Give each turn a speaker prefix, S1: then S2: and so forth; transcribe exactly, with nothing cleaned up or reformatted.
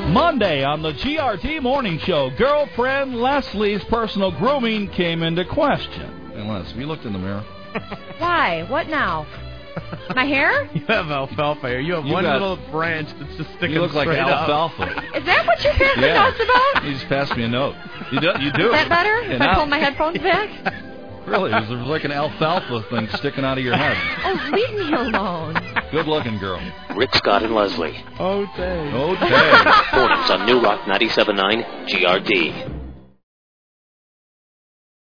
S1: Monday on the G R T Morning Show, girlfriend Leslie's personal grooming came into question. Hey, Les, have you looked in the mirror?
S2: Why? What now? My hair?
S3: You have alfalfa hair. You have
S1: You
S3: one
S1: got-
S3: little branch that's just sticking
S1: You look like
S3: straight up.
S1: alfalfa.
S2: Is that what you're passing
S1: Yeah.
S2: notes about?
S1: You just passed me a note. You do. You do.
S2: Is that better?
S1: And
S2: If I
S1: now-
S2: pull my headphones back?
S1: Really, it was like an alfalfa thing sticking out of your head.
S2: Oh, leave me alone.
S1: Good looking girl.
S4: Rick Scott and Leslie.
S3: Oh, dang.
S1: Oh, dang.
S4: Mornings on New Rock ninety-seven point nine G R D.